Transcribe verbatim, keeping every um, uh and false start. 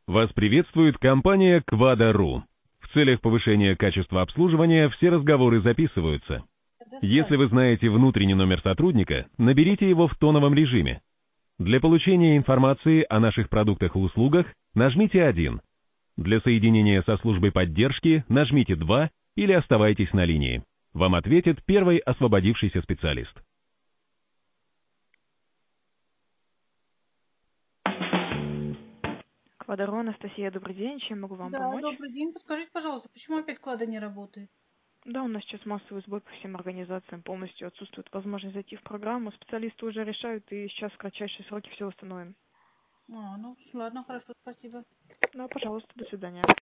Вас приветствует компания Quad точка ру. В целях повышения качества обслуживания все разговоры записываются. Если вы знаете внутренний номер сотрудника, наберите его в тоновом режиме. Для получения информации о наших продуктах и услугах нажмите один. Для соединения со службой поддержки нажмите два или оставайтесь на линии. Вам ответит первый освободившийся специалист. Quad точка ру, Анастасия, добрый день. Чем могу вам Да, помочь? добрый день. Подскажите, пожалуйста, почему опять клада не работает? Да, у нас сейчас массовый сбой по всем организациям, полностью отсутствует возможность зайти в программу. Специалисты уже решают, и сейчас в кратчайшие сроки все восстановим. А, ну ладно, хорошо, спасибо. Да, пожалуйста, до свидания.